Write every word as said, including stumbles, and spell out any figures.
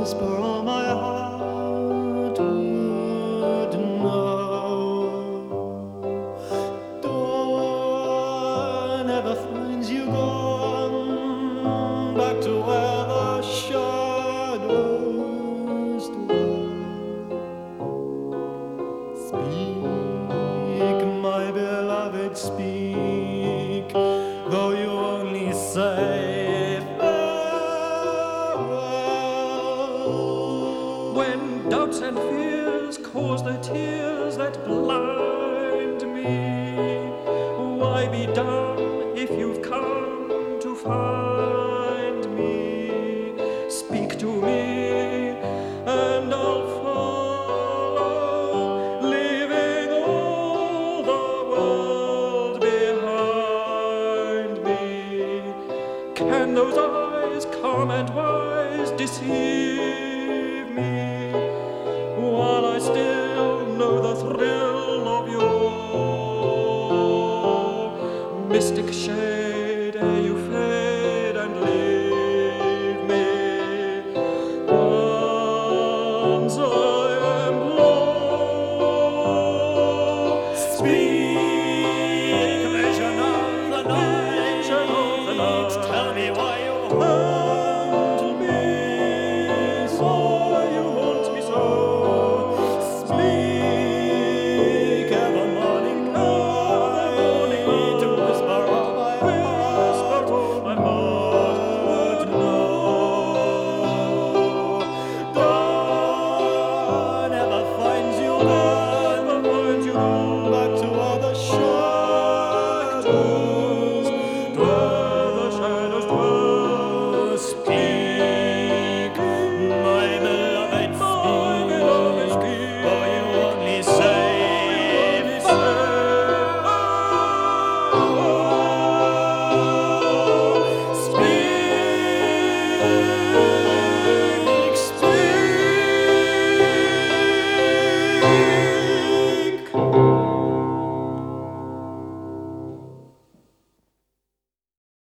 whisper all my heart would know. Dawn never finds you gone back to where the shadows dwell. Speak, my beloved, speak, though you only say farewell. When doubts and fears cause the tears that blind me, why be dumb if you've come to find me? Speak to me and I'll follow, leaving all the world behind me. Can those eyes, calm and wise, deceive